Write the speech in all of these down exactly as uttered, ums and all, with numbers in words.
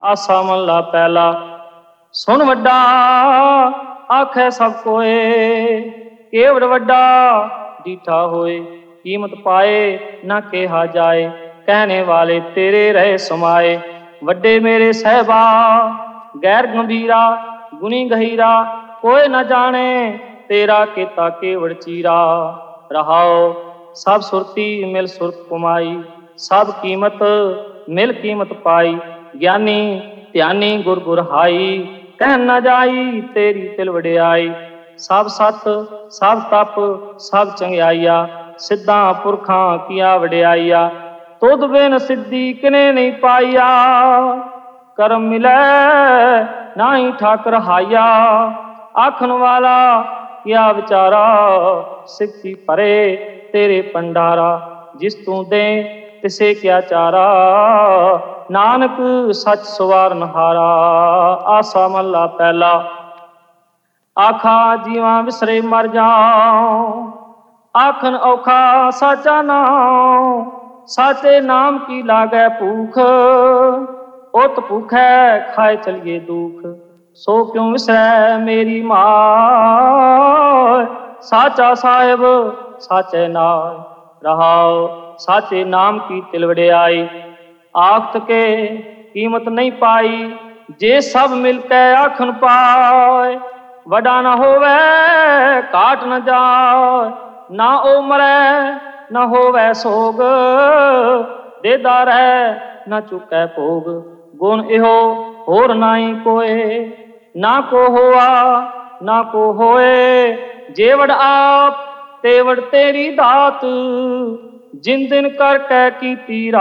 ਆਸਾ ਮਹਲਾ ਪਹਿਲਾ। ਸੁਣ ਵੱਡਾ ਆਖੈ ਸਭ ਕੋਏ, ਕੇਵੜ ਵੱਡਾ ਡੀਠਾ ਹੋਏ। ਕੀਮਤ ਪਾਏ ਨਾ ਕਿਹਾ ਜਾਏ, ਕਹਿਣੇ ਵਾਲੇ ਤੇਰੇ ਰਹੇ ਸਮਾਏ। ਵੱਡੇ ਮੇਰੇ ਸਹਿਬਾ ਗੈਰ ਗੰਭੀਰਾ, ਗੁਣੀ ਗਹੀਰਾ ਕੋਈ ਨਾ ਜਾਣੇ, ਤੇਰਾ ਕੀਤਾ ਕੇਵੜ ਚੀਰਾ। ਰਹਾਓ ਸਭ ਸੁਰਤੀ ਮਿਲ ਸੁਰਤ ਕਮਾਈ, ਸਭ ਕੀਮਤ ਮਿਲ ਕੀਮਤ ਪਾਈ। ਗਿਆਨੀ ਧਿਆਨੀ ਗੁਰ ਗੁਰ ਹਾਈ, ਕਹਿ ਨਾ ਜਾਈ ਤੇਰੀ ਤਿਲ ਵਡਿਆਈ। ਸਭ ਸਤ ਸਭ ਤਪ ਸਭ ਚੰਗਿਆਈਆ, ਸਿੱਧਾਂ ਪੁਰਖਾਂ ਕੀਆ ਵਡਿਆਈਆ। ਤੁਧ ਬਿਨ ਸਿੱਧੀ ਕਿਨੇ ਨਹੀਂ ਪਾਈਆ, ਕਰਮ ਮਿਲੈ ਨਾਹੀ ਠਾਕਰ ਹਾਈਆ। ਆਖਣ ਵਾਲਾ ਕਿਆ ਵਿਚਾਰਾ, ਸਿੱਖੀ ਭਰੇ ਤੇਰੇ ਪੰਡਾਰਾ। ਜਿਸ ਤੂੰ ਦੇ ਤਿਸੇ ਕਿਆ ਚਾਰਾ, ਨਾਨਕ ਸੱਚ ਸਵਾਰਨ ਹਾਰਾ। ਆਸਾ ਮਹਲਾ ਪਹਿਲਾ। ਆਖਾ ਜੀਵਾਂ ਵਿਸਰੇ ਮਰ ਜਾਉ, ਆਖਣ ਔਖਾ ਸਾਚਾ ਨਾਉ। ਸਾਚੇ ਨਾਮ ਕੀ ਲਾਗੈ ਭੂਖ, ਉਤ ਭੂਖੈ ਖਾਏ ਚਲੀਏ ਦੁਖ। ਸੋ ਕਿਉ ਵਿਸਰੈ ਮੇਰੀ ਮਾਇ, ਸਾਚਾ ਸਾਹਿਬ ਸਾਚੇ ਨਾਇ। ਰਹਾਉ ਸਾਚੇ ਨਾਮ ਕੀ ਤਿਲ ਵਡਿਆਈ। ਆਖਤ ਕੇ ਕੀਮਤ ਨਹੀਂ ਪਾਈ, ਜੇ ਸਭ ਮਿਲ ਕੇ ਆਖਣ ਪਾਏ। ਵੱਡਾ ਨਾ ਹੋਵੇ ਘਾਟ ਨ ਜਾਏ, ਨਾ ਉਹ ਮਰੈ ਨਾ ਹੋਵੇ ਸੋਗ। ਦੇਦਾ ਰਹਿ ਨਾ ਚੁੱਕੈ ਭੋਗ, ਗੁਣ ਇਹੋ ਹੋਰ ਨਾਹੀ ਕੋਏ। ਨਾ ਕੋ ਹੋਆ ਨਾ ਕੋ ਹੋਏ, ਜੇਵੜ ਆਪ ਤੇਵੜ ਤੇਰੀ ਦਾਤ। ਜਿਨ ਦਿਨ ਕਰਕੇ ਕੀਤੀ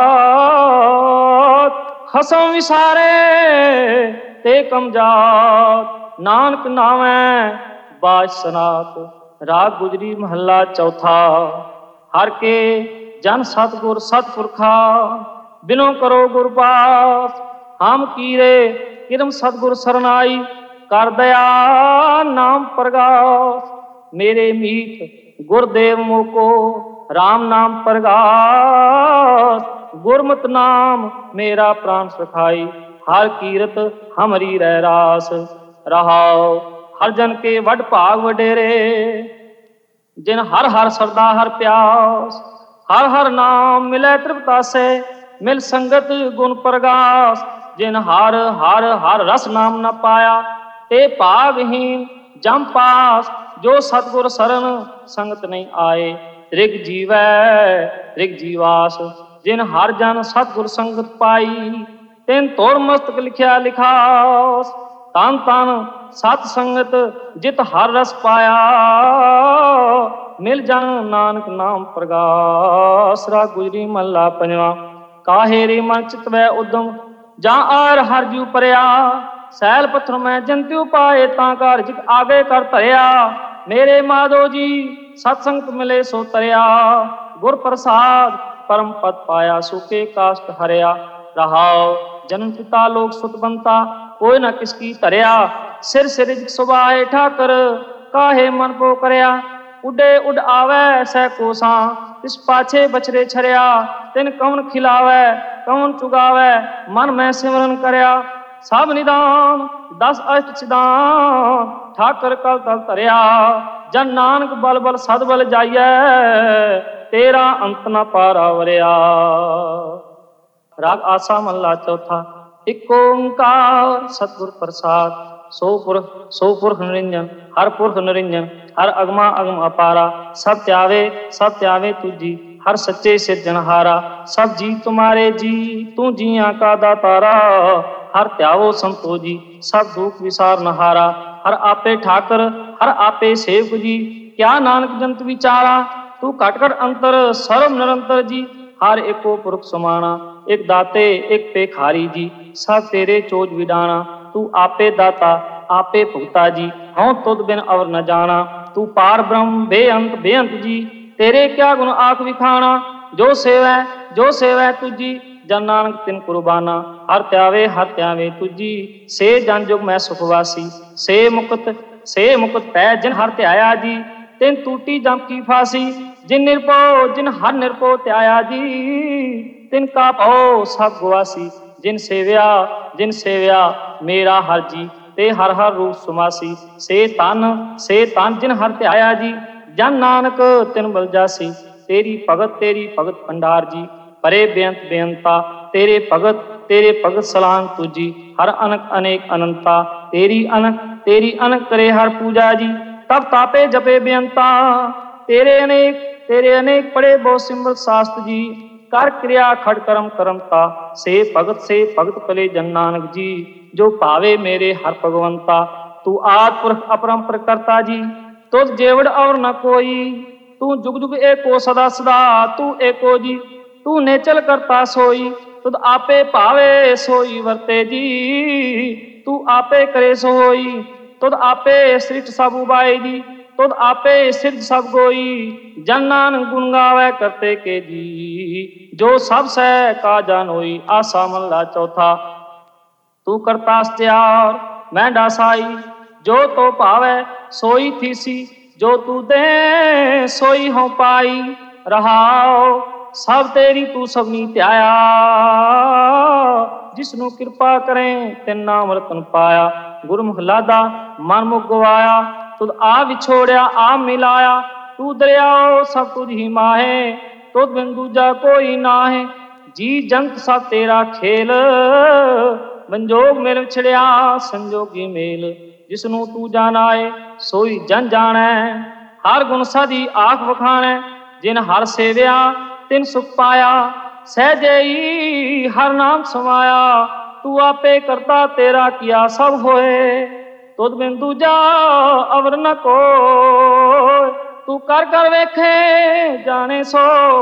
ਰਾਤ, ਖਸਮ ਵਿਸਾਰੇ ਤੇ ਕਮਜਾਤ। ਨਾਨਕ ਨਾਵੈ ਬਾਜ ਸਨਾਤ। ਰਾਗ ਗੁਜਰੀ ਮਹੱਲਾ ਚੌਥਾ। ਹਰ ਕੇ ਜਨ ਸਤਿਗੁਰ ਸਤਿਪੁਰਖਾ, ਬਿਨੋ ਕਰੋ ਗੁਰਬਾਸ। ਹਮ ਕੀਰੇ ਕਿਰਮ ਸਤਿਗੁਰ ਸਰਨਾਈ, ਕਰ ਦਇਆ ਨਾਮ ਪ੍ਰਗਾਸ। ਮੇਰੇ ਮੀਤ ਗੁਰਦੇਵ ਮੋਕੋ, ਰਾਮ ਨਾਮ ਪ੍ਰਗਾਸ। ਗੁਰਮਤਿ ਨਾਮ ਮੇਰਾ ਪ੍ਰਾਨ ਸਖਾਈ, ਹਰ ਕੀਰਤ ਹਮਰੀ ਰਹਿ ਰਾਸ। ਰਹਾਉ ਹਰ ਜਨ ਕੇ ਵੱਡ ਭਾਗ ਵਡੇਰੇ, ਜਿਨ ਹਰ ਹਰ ਸਰਦਾ ਹਰ ਪਿਆਸ। ਹਰ ਹਰ ਨਾਮ ਮਿਲੈ ਤ੍ਰਿਪਤਾਸੇ, ਮਿਲ ਸੰਗਤ ਗੁਣ ਪ੍ਰਗਾਸ। ਜਿਨ ਹਰ ਹਰ ਹਰ ਰਸ ਨਾਮ ਨ ਪਾਇਆ, ਤੇ ਭਾਗਹੀਨ ਜਮ ਪਾਸ। ਜੋ ਸਤਿਗੁਰ ਸਰਨ ਸੰਗਤ ਨਹੀਂ ਆਏ, ਰਿਗ ਜੀਵੈ ਰਿਗ ਜੀਵਾਸ। ਜਿਨ ਹਰ ਜਨ ਸਤਿਗੁਰ ਸੰਗਤ ਪਾਈ, ਤਿਨ ਤੋੜ ਮਸਤਕ ਲਿਖਿਆ ਲਿਖਾਸ। ਤਨ ਤਨ ਸਤ ਸੰਗਤ ਜਿਤ ਹਰ ਰਸ ਪਾਇਆ, ਮਿਲ ਜਨ ਨਾਨਕ ਨਾਮ ਪ੍ਰਗਾਸ। ਰਾਗ ਗੁਜਰੀ ਮਹਲਾ ਪੰਜਵਾਂ। ਕਾਹੇ ਰੇ ਮਨ ਚਿਤ ਵੈ ਉਦਮ, ਜਾਂ ਆਰ ਹਰ ਜੂ ਪਰਿਆ। ਸੈਲ ਪੱਥਰ ਮੈਂ ਜੰਤਿਉ ਪਾਏ, ਤਾਂ ਕਾਰ ਜਿਤ ਆਗੇ ਕਰ ਧਰਿਆ। ਮੇਰੇ ਮਾਧੋ ਜੀ ਸਤ ਸੰਗਤ ਮਿਲੇ ਸੋ ਤਰਿਆ, ਗੁਰ ਪ੍ਰਸਾਦ ਪਰਮ ਪਦ ਪਾਇਆ। ਸੁਕੇ ਕਾਸ਼ਟ ਹਰਿਆ। ਰਹਾਉ ਜਨਮ ਪਿਤਾ ਲੋਕ ਸੁਤ ਬੰਤਾ, ਕੋਈ ਨਾ ਕਿਸ ਕੀ ਧਰਿਆ। ਸਿਰ ਸਿਰ ਸੁਭਾਏ ਠਾਕਰ, ਕਾਹੇ ਮਨ ਪੋ ਕਰਿਆ। ਉੱਡੇ ਉੱਡ ਆਵੈ ਸਹਿ ਕੋਸਾਂ, ਤਿਸ ਪਾਛੇ ਬਛਰੇ ਛਰਿਆ। ਤਿਨ ਕੌਣ ਖਿਲਾਵੈ ਕੌਣ ਚੁਗਾਵੈ, ਮਨ ਮੈਂ ਸਿਮਰਨ ਕਰਿਆ। ਸਭ ਨਿਦਾਨ ਦਸ ਅਸ਼ਟ ਸਿਧਾਨ, ਠਾਕਰ ਕਲ ਤਲ ਧਰਿਆ। ਜਨ ਨਾਨਕ ਬਲ ਬਲ ਸਦ ਬਲ ਜਾਈਐ, ਤੇਰਾ ਅੰਤ ਨ ਪਾਰਾ ਵਰਿਆ। ਰਾਗ ਆਸਾ ਮਹਲਾ ਚੌਥਾ। ਇਕ ਓੰਕਾਰ ਸਤਿਗੁਰ ਪ੍ਰਸਾਦ, ਸੋ ਪੁਰਖ ਸੋ ਪੁਰਖ ਨਿਰੰਜਨ। ਹਰ ਪੁਰਖ ਨਿਰੰਜਨ ਹਰ ਅਗਮਾ ਅਗਮ ਅਪਾਰਾ। ਸਭ ਧਿਆਵੇ ਸਭ ਧਿਆਵੇ ਤੁਜੀ, ਹਰ ਸੱਚੇ ਸਿਰਜਣਹਾਰਾ। ਸਭ ਜੀ ਤੁਮਾਰੇ ਜੀ, ਤੂੰ ਜੀਆਂ ਕਾ ਦਾਤਾਰਾ। ਹਰ ਧਿਆਵੋ ਸੰਤੋ ਜੀ, ਸਭ ਦੁਖ ਵਿਸਾਰਨਹਾਰਾ। ਹਰ ਆਪੇ ਠਾਕਰ ਹਰ ਆਪੇ ਸੇਵਕ ਜੀ, ਕਿਆ ਨਾਨਕ ਜੰਤ ਵਿਚਾਰਾ। ਤੂੰ ਘਟ ਘਟ ਅੰਤਰ ਸਰਬ ਨਿਰੰਤਰ ਜੀ, ਹਰ ਏਕੋ ਪੁਰਖ ਸਮਾਣਾ। ਇੱਕ ਦਾਤੇ ਇੱਕ ਭੇਖਾਰੀ ਜੀ, ਸਭ ਤੇਰੇ ਚੋਜ ਵਿਡਾਣਾ। ਤੂੰ ਆਪੇ ਦਾਤਾ ਆਪੇ ਭੁਗਤਾ ਜੀ, ਹਉ ਤੁਧ ਬਿਨ ਅਵਰ ਨ ਜਾਣਾ। ਤੂੰ ਪਾਰ ਬ੍ਰਹਮ ਬੇਅੰਤ ਬੇਅੰਤ ਜੀ, ਤੇਰੇ ਕਿਆ ਗੁਣ ਆਖ ਵਿਖਾਣਾ। ਜੋ ਸੇਵੈ ਜੋ ਸੇਵੈ ਤੁਜੀ, ਜਨ ਨਾਨਕ ਤਿਨ ਕੁਰਬਾਨਾ। ਹਰ ਧਿਆਵੇ ਹਰ ਧਿਆਵੇ ਤੁਜੀ, ਸੇ ਜਨ ਜੁਗ ਮੈਂ ਸੁਖਵਾਸੀ। ਸੇ ਮੁਕਤ ਸੇ ਮੁਕਤ ਪੈ ਜਿਨ ਹਰ ਧਿਆਇਆ ਜੀ, ਤਿਨ ਟੂਟੀ ਜਮ ਕੀ ਫਾਸੀ। ਜਿਨ ਨਿਰਭਉ ਜਿਨ ਹਰ ਨਿਰਭਉ ਧਿਆਇਆ ਜੀ, ਤਿਨ ਕਾ ਭਉ ਸਭ ਗੁਆਸੀ। जिन सेव्या जिन सेव्या मेरा हर जी ते हर हर रूप सुमासी से तन से तन जिन हर ध्याया जी जन नानक तिन बल जासी तेरी भगत तेरी भगत भंडार जी परे बेअंत बेअंता तेरे भगत तेरे भगत सलाम तुझी हर अनक अनेक अनंता तेरी अनक तेरी अनक करे हर पूजा जी तब तापे जपे बेअंता तेरे अनेक तेरे अनेक पड़े बहु सिमरत शास्त्र जी कर क्रिया खड़ करम करमता से भगत से भगत पले जन नानक जी जो पावे मेरे हर भगवंता तू आद पुरख अपरंपर करता जी तुझ जेवड़ और न कोई तू जुग जुग एको सदा सदा तू एको जी तू नेचल करता सोई तुद आपे पावे सोई वर्ते जी तू आपे करे सोई तुद आपे सृष्ट सब उबाए जी तुद आपे सिद्ध सब गोई जन नानक गुण गावे करते के जी जो सब सह का जान होई आसा मल्ला चौथा तू करता त्यार मैं डासाई जो तो पावे सोई थीसी जो तू दे सोई हो पाई रहाओ सब तेरी तू सबनी त्याया जिसनु कृपा करें तिन नाम रतन पाया गुरमुख लादा मन मुख गवाया तुद आ विछोड़िया आ मिलाया तू दरियाओ सब तुझ ही माहे तुद बिन दूजा कोई नाहे जी जंत सब तेरा खेल संजोग मेल छिड़िया संजोगी मेल जिसनु तू जानाए सोई जन जाने हर गुण सदी आख बखाने जिन हर सेव्या तिन सुख पाया सहजई हर नाम समाया तू आपे करता तेरा किया सब होए तुद बिन दूजा अवर न को तू कर कर वेखे जाने सो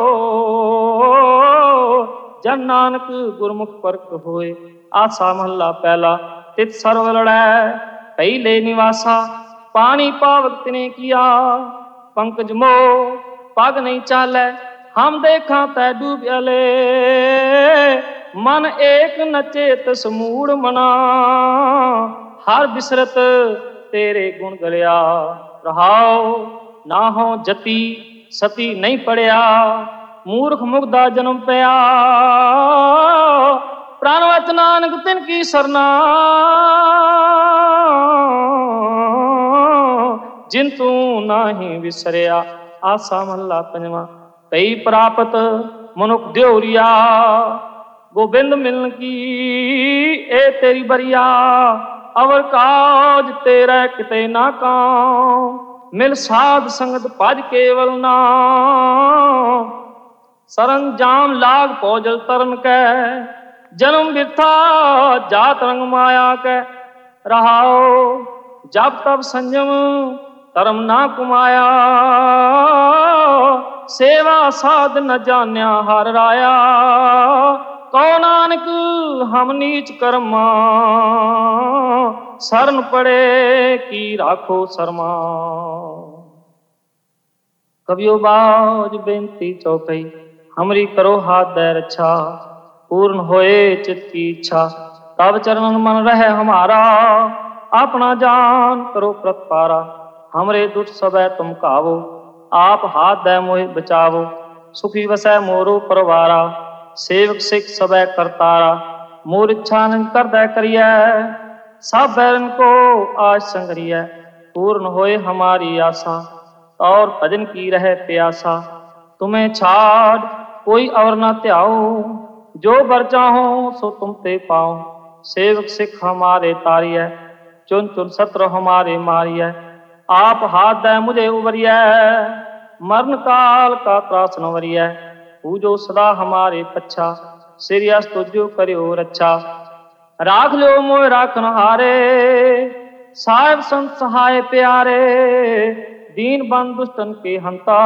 जन नानक गुरमुख परक होए आसा महला पहला तित सर्व लड़ै पहले निवासा पानी पावक तिने किया पंकज मो पग नहीं चालै हम देखा तै डूबले मन एक नचे तस मूड मना हर बिसरत तेरे गुण गलिया रहाओ ना हो जति सती नहीं पड़िया मूर्ख मुग्धा जन्म पया प्राणवत नानक तिन की सरना जिन तू नाही विसरिया आसा महला पंजवा कई प्राप्त मनुख द्योरिया गोबिंद मिलन की ए तेरी बरिया अवर काज तेरा किते ना काम मिल साध संगत भज केवल ना सरंजाम लाग पौजल तरन कै जन्म बिरथा जात रंग माया कै रहाओ जब तब संयम धर्म ना कुमाया सेवा साध न जान्या हर राया कौ नानक हम नीच कर्मा शरण पड़े की राखो शर्मा। कवियो बाज बेनती चौकई हमरी करो हाथ दे रक्षा पूर्ण होए चित्त की इच्छा तब चरणन मन रहे हमारा अपना जान करो प्रतपारा हमरे दुष्ट सबै तुम कावो आप हाथ दे मोहि बचावो सुखी वसै मोरो परवारा सेवक सिख सबै करतारा मोर इच्छा नहीं कर दे करिए सब बैरन को आज संगरिए पूर्ण होए हमारी आशा और भजन की रहे प्यासा तुम्हें छाड़ कोई और न त्याओ जो बर चाहो सो तुम ते पाओ सेवक सिख हमारे तारिय चुन चुन सत्र हमारे मारिय आप हाथ दे मुझे उबरिय मरण काल का त्रास न वरिय पूजो सदा हमारे पच्छा सिरियस तुझो करियो रक्षा राख लो मोह राखन हारे साहिब संत सहाय प्यारे दीन बंद दुष्टन के हंता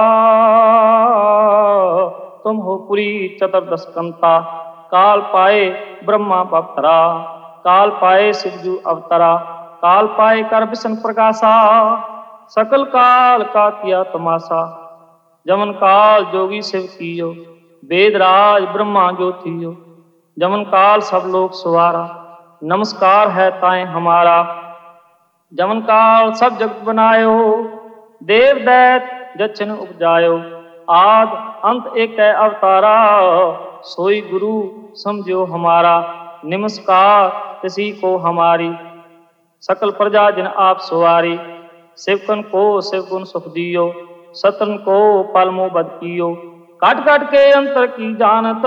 तुम हो पुरी चतुर्दश कंता काल पाए ब्रह्मा बप्तरा काल पाए शिवजू अवतरा काल पाए कर विष्णु प्रकाशा सकल काल का किया तमाशा जमन काल जोगी शिव कियो वेदराज ब्रह्मा ज्योतियो जमन काल सब लोग सुवारा नमस्कार है ताए हमारा जमन काल सब जगत बनायो देव दैत जचन उपजायो आद अंत एक है अवतारा सोई गुरु समझो हमारा, नमस्कार किसी को हमारी। सकल प्रजा जिन आप सवारी, सेवकन को सेवगुण सुख दियो, सतन को पलमो बद कियो। काट काट के अंतर की जानत,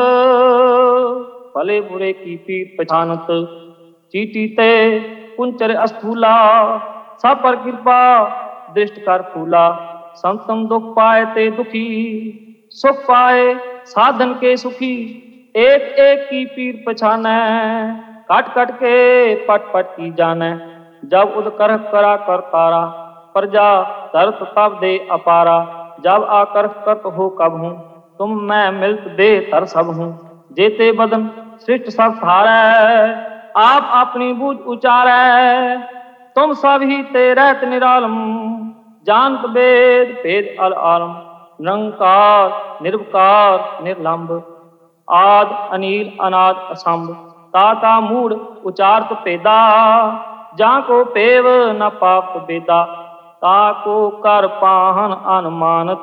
भले बुरे की पीर पहचानत। चीटी ते कुंचर अस्थूला, सब पर कृपा दृष्ट कर फूला। संतम दुख पाए ते दुखी, सुख पाए साधन के सुखी। एक एक की पीर पहचानै, काट काट के पट पट की जानै। जब उद कर करा कर तारा, प्रजा धरत तब दे अपारा। जब आकर करत हो कब हूँ, तुम मैं मिलत दे तर सब हूँ। जेते बदन सृष्ट सब थारै, आप अपनी बूझ उचारै। तुम सब ही ते रहत निरालम, जानत वेद भेद अल आलम। निरंकार निर्विकार निर्लंब, आद अनील अनाद असंभ। ताका मूढ़ उचारत पेदा, जाको पेव न पाप बेदा। ताको कर पाहन अनुमानत,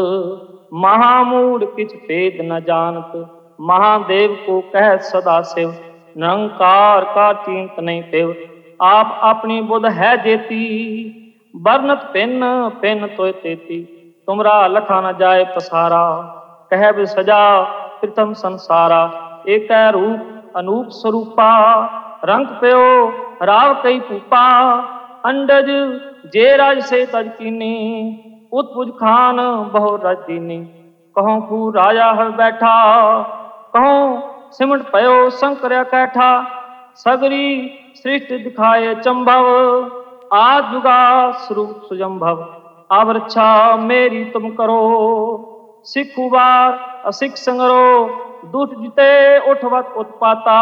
महामूढ़ किछ भेद न जानत। महादेव को कह सदा शिव, निरंकार का चिंत नहीं पेव। आप अपनी बुध है जेती, बरनत पिन पिन तोय तेती। तुमरा लखा न जाए पसारा, कहब सजा प्रथम संसारा। एक रूप अनूप स्वरूपा, रंग प्यो राव कई पूपा। अंडज जे राज से तज कीनी, उत्पुज खान बहु रज दीनी। कहूँ फू राजा हर बैठा, कहूँ सिमट पयो शंकर कैठा। सगरी सृष्टि दिखाए चंभव, आज जुगा स्वरूप सुजंभव। अब रक्षा मेरी तुम करो, सिखु बार असिख संगरो। दुष्ट जिते उठवत उत्पाता,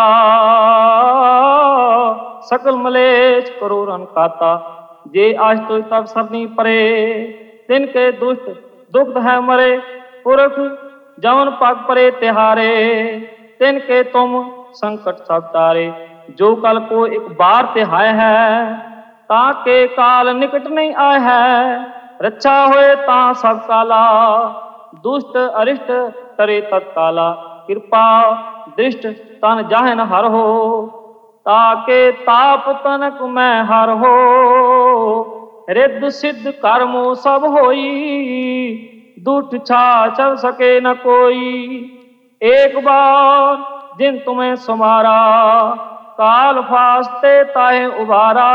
सकल मलेच करो रन खाता। जे आज तो तब सरनी परे, तिनके दुष्ट दुग्ध है मरे। पुरख जवन पग परे तिहारे, तिनके तुम संकट सब तारे। जो कल को एक बार तिहाय है, ताके काल निकट नहीं आए है। रक्षा होए ता सब काला, दुष्ट अरिष्ट करे तत्काला। कृपा दृष्ट तन जाहन हर हो, ताके ताप तनक मैं हर हो। रिद्ध सिद्ध कर्मो सब होई, दुष्ट छा चल सके न कोई। एक बार जिन तुम्हें सुमारा, काल फास्ते ताहे उबारा।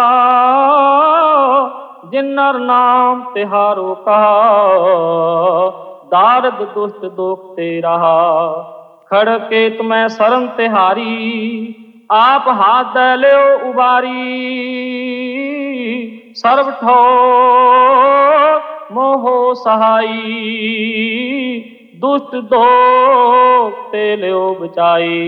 जिन नर नाम तिहारो कहा, दारद दुष्ट दोख ते रहा। खड़ के तुम्हें शरण तिहारी, आप हाथ दे लो उबारी। सर्व ठोर मोहो सहाई, दुष्ट दोख ते लो बचाई।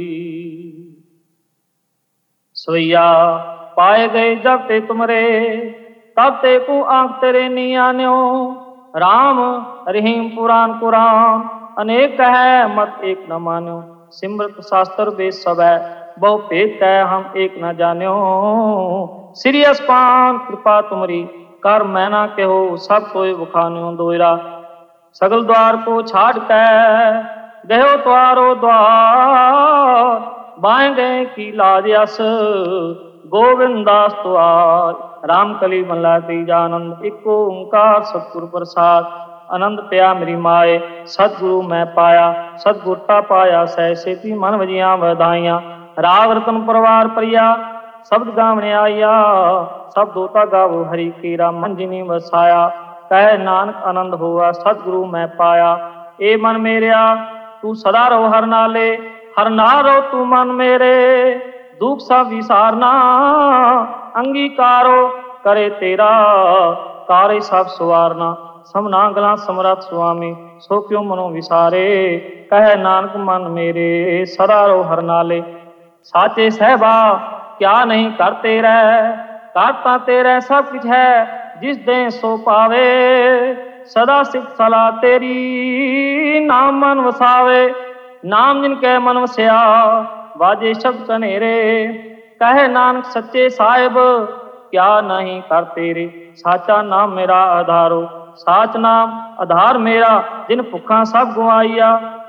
सोइया पाए गए जब ते तुमरे, तब ते को आंख तेरे नी आन्यो। राम रहीम पुराण कुरान, अनेक है मत एक न मान्यो। सिमरत शास्त्र वेद सब है, बहु भेद कह हम एक न जान्यो। श्री अस्पान कृपा तुमरी, कर मैं ना कहो सब कोई बुखान्यो दोयरा। सगल द्वार को छाड़ कर गयो द्वारो द्वार, बाएं गए की लाज यस गोविंदास द्वार। राम कली मल्ला तीजानंद, एक ओंकार सतगुरु प्रसाद। आनंद पिया मेरी माए, सतगुरु मैं पाया। सतगुरता पाया सह सेती, मन वजिया वधाइया। राग रतन परवार परिया, शब्द गावने आया। सब दोता गावो हरि कीरा, मन जिनी वसाया। कह नानक आनंद हुआ, सतगुरु मैं पाया। ए मन मेरिया तू सदा रहो हर नाले, हर नारो तू मन मेरे। दुख सब विसारना अंगीकारो करे तेरा, कारे सब सुवारना। समना गला समरथ स्वामी, सो क्यों मनो विसारे। कह नानक मन मेरे, सदा रहो हर नाले। साचे सहबा क्या नहीं करते रह, करता तेरे सब कुछ है जिस दे सो पावे। सदा सिख सलाह तेरी, नाम मन वसावे। नाम जिनके मन वसया, बाजे शब्द कनेरे। कहे नानक सच्चे साहिब, क्या नहीं करते रे। साचा नाम मेरा आधारो, साच नाम आधार मेरा। जिन भुखा सब गुआइया,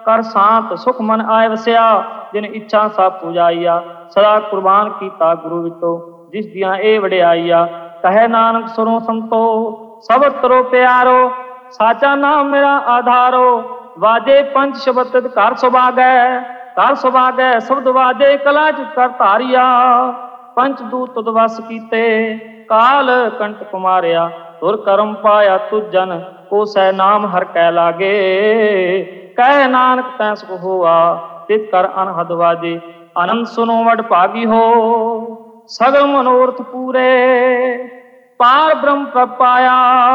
ਕਰ ਸ਼ਾਂਤ ਸੁਖ ਮਨ ਆਏ ਵਸਿਆ। ਜਿਨ ਇੱਛਾ ਸਭ ਪੁਜਾਈਆ ਸਦਾ ਕੁਰਬਾਨ ਕੀਤਾ ਗੁਰੂ ਵਿਟੋ ਜਿਸ ਦੀਆਂ ਇਹ ਵਡਿਆਈਆ। ਕਹੇ ਨਾਨਕ ਸੁਣੋ ਸੰਤੋ ਸਬਰ ਤਰੋ ਪਿਆਰੋ ਸਾਚਾ ਨਾਮ ਮੇਰਾ ਆਧਾਰੋ। ਵਾਜੇ ਪੰਜ ਸ਼ਬਦ ਘਰ ਸੁਭਾਗੈ ਘਰ ਸੁਭਾਗੈ ਸ਼ਬਦ ਵਾਜੇ ਕਲਾ ਚ ਕਰ ਧਾਰਿਆ। ਪੰਚ ਦੂਤ ਤੁਧ ਵਸ ਕੀਤੇ ਕਾਲ ਕੰਟ ਕੁਮਾਰਿਆ। ਤੁਰ ਕਰਮ ਪਾਇਆ ਤੁਝ ਜਨ ਕੋ ਸੈ ਨਾਮ ਹਰ ਕੈ ਲਾਗੇ। ਕਹਿ ਨਾਨਕ ਤੈ ਸੁਖ ਹੋਆ ਤਿਤ ਕਰ ਅਨਹਦ ਵਾਜੇ। ਆਨੰਦ ਸੁਨੋ ਵਡ ਭਾਗੀ ਹੋ ਸਗਲ ਮਨੋਰਥ ਪੂਰੇ। ਪਾਰ ਬ੍ਰਹਮ ਪ੍ਰਭ ਪਾਇਆ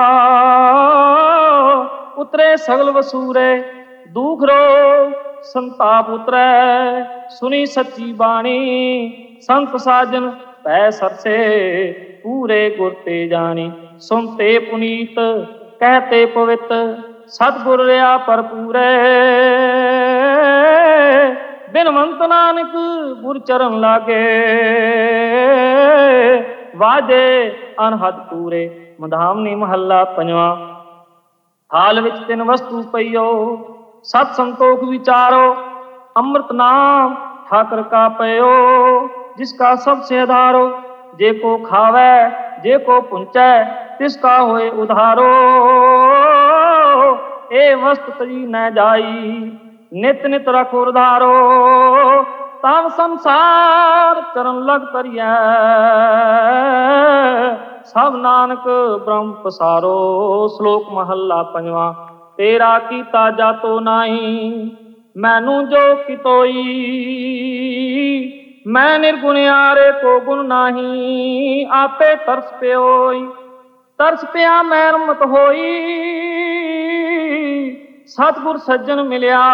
ਉਤਰੇ ਸਗਲ ਵਸੂਰੇ। ਦੁਖ ਰੋਗ ਸੰਤਾਪ ਉਤਰੈ ਸੁਣੀ ਸੱਚੀ ਬਾਣੀ। ਸੰਤ ਸਾਜਨ ਭੈ ਸਰਸੇ ਪੂਰੇ ਗੁਰ ਤੇ ਜਾਣੀ। ਸੁਣਤੇ ਪੁਨੀਤ ਕਹਿਤੇ ਪਵਿੱਤ ਸਤਿਗੁਰ ਰਿਆ ਭਰਪੂਰੇ। ਬਿਨਵੰਤ ਨਾਨਕ ਗੁਰ ਚਰਨ ਲਾਗੇ ਵਾਜੇ ਅਨਹਦ ਪੂਰੇ। ਮਧਾਮਨੀ ਮਹੱਲਾ ਪੰਜਵਾਂ। ਹਾਲ ਵਿੱਚ ਤਿੰਨ ਵਸਤੂ ਪਈਓ ਸਤ ਸੰਤੋਖ ਵਿਚਾਰੋ। ਅੰਮ੍ਰਿਤ ਨਾਮ ठाकर का पयो जिसका सबसे आधारो। जे को खावे जे को पुंचै तिसका होए उधारो। ए वस्तु तजी न जाई नित नित रखो उधारो। तब संसार चरण लग तरिया सब नानक ब्रह्म पसारो। श्लोक महला पंजवा। तेरा कीता जातो नाही मैनू जो कितोई। मैं निर्गुणियारे को गुण नाही आपे तरस प्योई। तरस पिया मैं रमत होई सतगुर सज्जन मिलिया।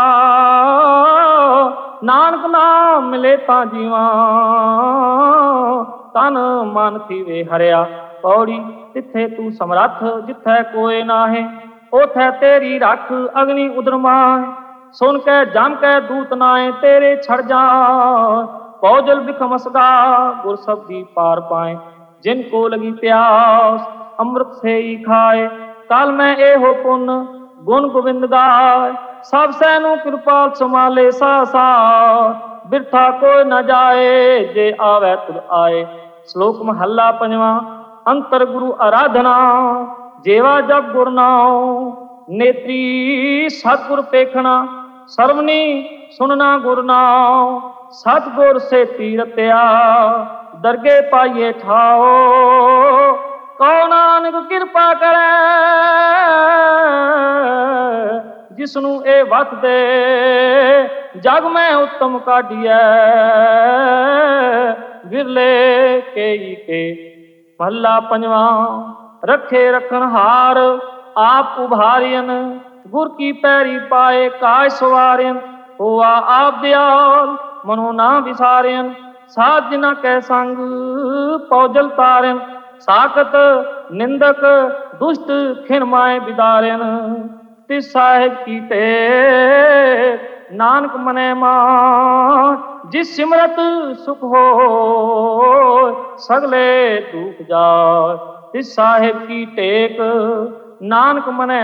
नानक नाम मिले ता जीवा तन मन थीवे हरिया। पौड़ी तिथे तू समरथ जिथे कोई नाहे ओथे तेरी रख अग्नि उदरमाए। सुन के जम के दूत नाए तेरे छड़ जाए। पौजल बिखमसगा गुर शब्दी पार पाए। जिनको लगी प्यास अमृत से ही खाए। काल में ए हो पुन गुण गोविंद गाय। सब सैनु कृपाल संभाले सासा बिरथा कोई न जाए जे आवे तुर आए। श्लोक महला पंजवा। अंतर गुरु आराधना जेवा जब गुर नाओ। नेत्री सतगुर पेखना सर्वनी सुनना गुर नाम। सतगुर से तीरत्या दरगे पाइए ठाओ। कौ नानक कृपा करे जिसनू ए वत दे जग में उत्तम काढ़िए। विरले के के महला पंजवा। रखे रखन हार आप उभारियन गुर की पैरी पाए काज सवारियन। हुआ आप दयाल मनो ना विसारियन साध जिना कै संग पौजल तारियन। साकत निंदक दुष्ट खिन माए बिदारियन। तिस साहिब की टेक नानक मने मान। जिस सिमरत सुख हो सगले दुख जाए। तिस साहिब की टेक नानक मने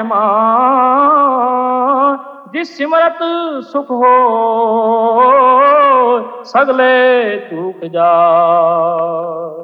मान। जिस सिमरत सुख हो सगले दुख जाए।